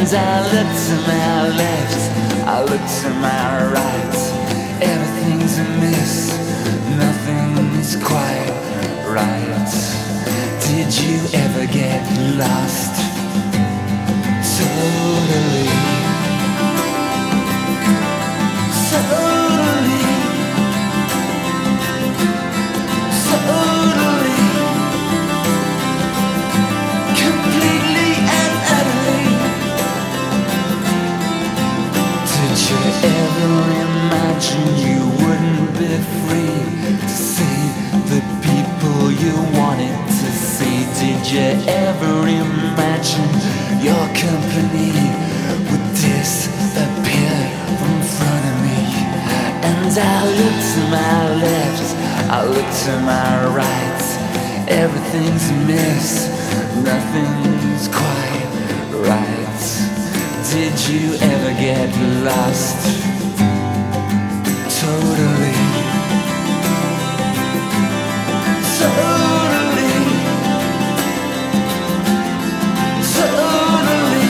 I look to my left, I look to my right. Everything's amiss, nothing's quite right. Did you ever get lost? Totally. Totally. Totally. Completely and utterly. Did you ever imagine you wouldn't be free to see the people you wanted to see? Did you ever imagine your company would disappear from front of me? And I look to my left, I look to my right. Everything's a mess, nothing's quite right. Did you ever get lost? Totally. Totally. Totally.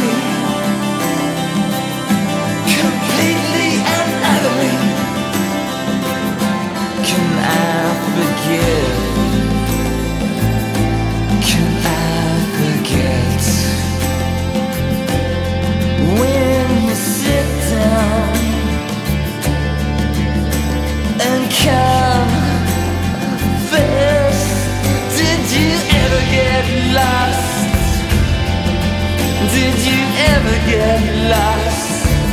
Completely and utterly. Can I forgive? Can I forget? When you sit down and confess, did you ever get lost? Did you ever get lost?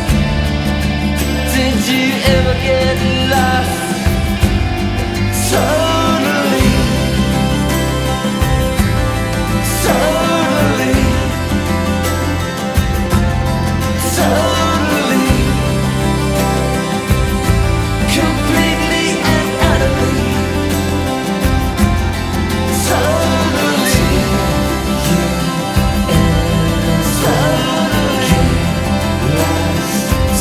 Did you ever get lost? Totally. Totally. Totally. Completely and utterly. Totally. You and totally lost.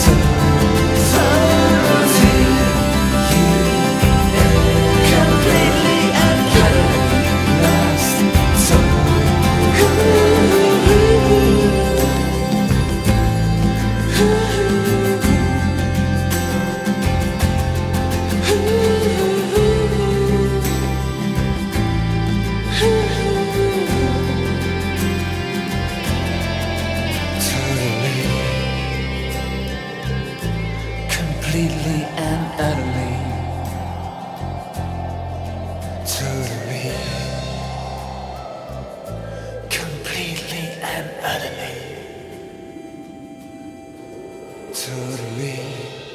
Totally. You completely and utterly lost. Totally, completely and utterly. Totally, completely and utterly. Totally.